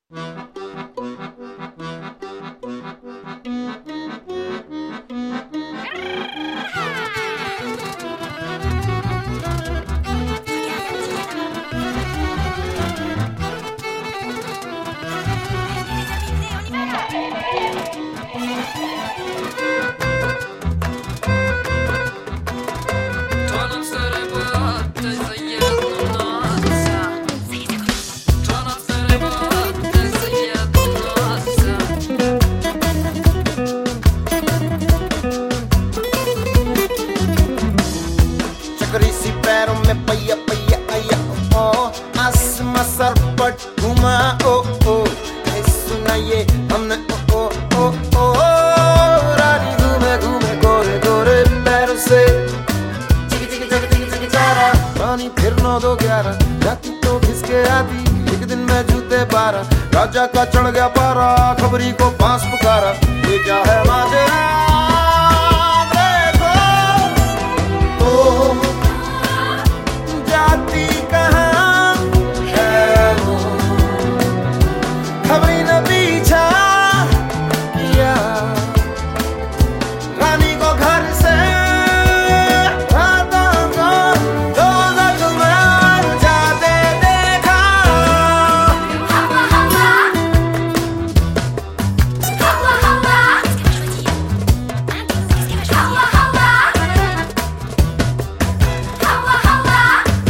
चक्री सी पैरों में पहिया पहिया आया ओ आसमां सर पर घुमा ओ ओ सुनाइए हमने ओ ओ ओ रानी घूमे घूमे गोरे गोरे पैरों से चिकी चिकी चिकी चिकी चिकी चारा पानी फिर 9-2-11 जाती तो खिसके आती एक दिन में जूते 12 राजा का चढ़ गया पारा खबरी को पास पुकारा ये क्या है माजरा जाती कहाँ है वो कभी न पीछा किया रानी को घर से दो जख्मार जाते देखा हवा हवा हवा हवा हवा हवा हवा हवा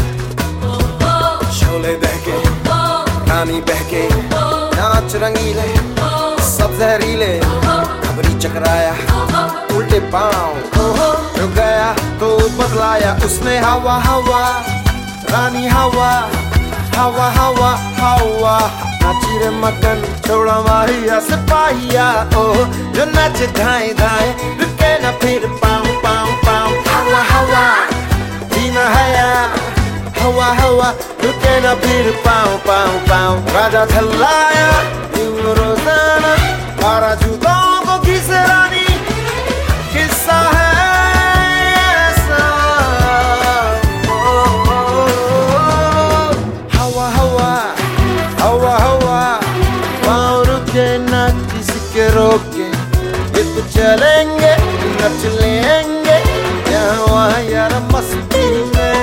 शोले दहके रानी बहके नाच रंगीले सब जहरीले खबरी चकराया उल्टे पाँव रुक गया तो बदलाया उसने हवा हवा रानी हवा हवा हवा हवा नाची रे मगन छोड़ा माहिया सिपाहिया ओ जो नाचे धाए धाए रुके न फिर पाँव पाँव पाँव हवा हवा जीना है हवा हवा रुके न फिर पाँव पाँव पाँव राजा थल्लाया रोजाना बारह जूतों को घिसे रानी किस्सा है ऐसा हवा हवा हवा हवा पाँव रुके न किसी के रोके ये तो चलेंगे नच लेंगे यहाँ वहाँ यार मस्ती में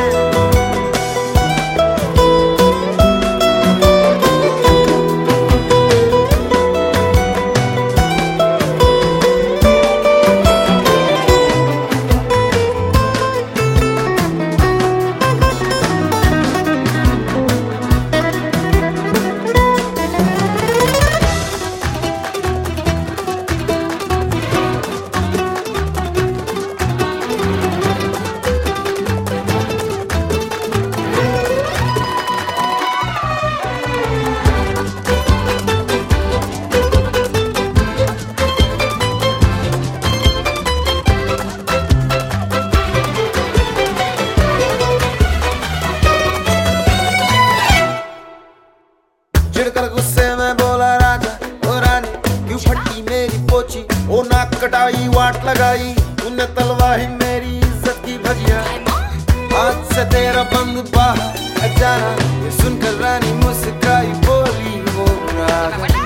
चिढ़कर गुस्से में बोला राजा ओ रानी क्यों फटी मेरी पोची ओ नाक कटाई वाट लगाई तूने तलवाही मेरी इज्जत की भजिया आज से तेरा बंद बाहर जाना ये सुनकर रानी मुस्काई बोली वो राजा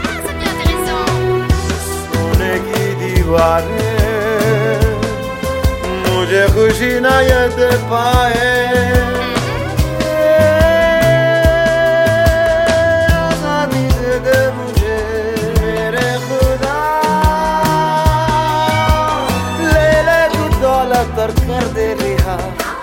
सोने की दीवारें मुझे खुशी ना ये दे पाए कर दे रिहा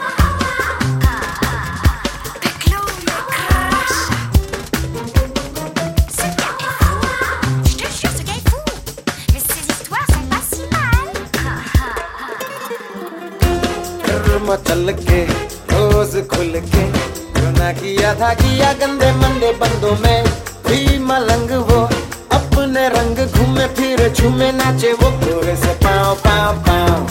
मचल के रोज खुल के जो ना किया था किया गंदे मंदे बंदों में भी मलंग वो अपने रंग घूमे फिर झूमे नाचे वो गोरे से पाँव पाँव पाँव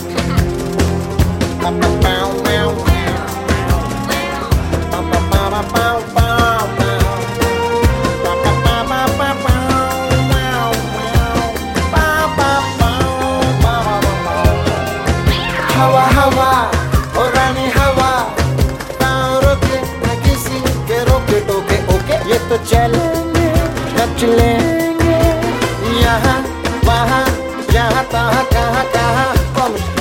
हवा हवा ओ रानी हवा पाँव रोके न किसी के रोके टोके ओके ये तो चलेंगे न सोच लेंगे यहाँ वहाँ यहाँ तहाँ कहाँ कहाँ